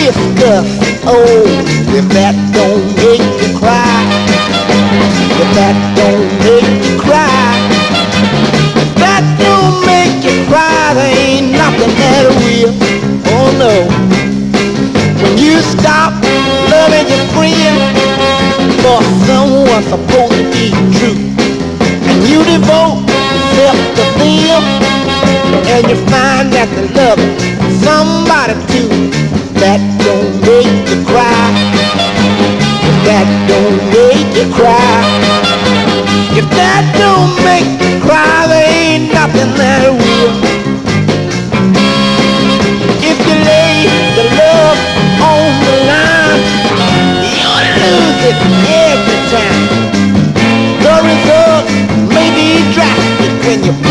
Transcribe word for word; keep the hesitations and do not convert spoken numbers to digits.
discuss. Oh, if that don't make you cry, if that don't make you cry, if that don't make you cry, there ain't nothing that will. Oh no. When you stop loving your friend for someone supposed to be true, and you devote yourself to them, and you find that the love somebody too, that don't make you cry, if that don't make you cry, if that don't make you cry, there ain't nothing that will. If you lay the love on the line, you'll lose it every time. The result may be drastic when you